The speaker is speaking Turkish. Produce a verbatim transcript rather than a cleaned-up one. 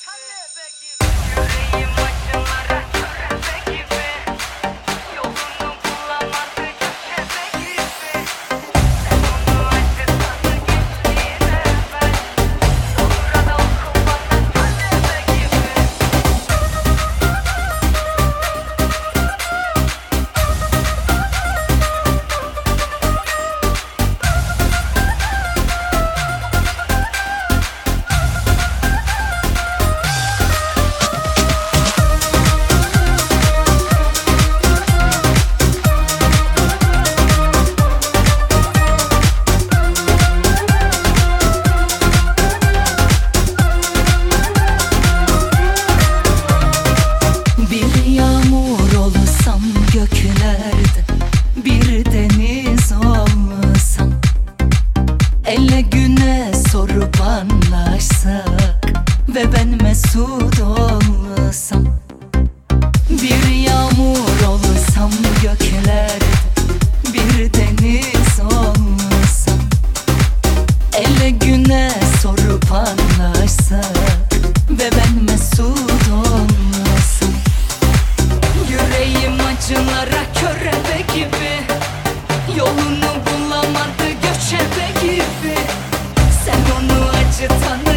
Yüreğim acılara körebe gibi, yolunu bulamadı göçebe gibi. Sen onu acıtanı geçtiğine ver, sonra da oku bana talebe gibi. Bir yağmur olsam göklerde, bir deniz olsam, elle güne sorup anlaşsak ve ben mesut olsam. Bir yağmur olsam göklerde, bir deniz olsam, elle güne sorup anlaşsak ve ben mesut olsam. Yüreğim acılara körebe gibi, yolunu bulamadı göçebe gibi. Sen onu acıtanı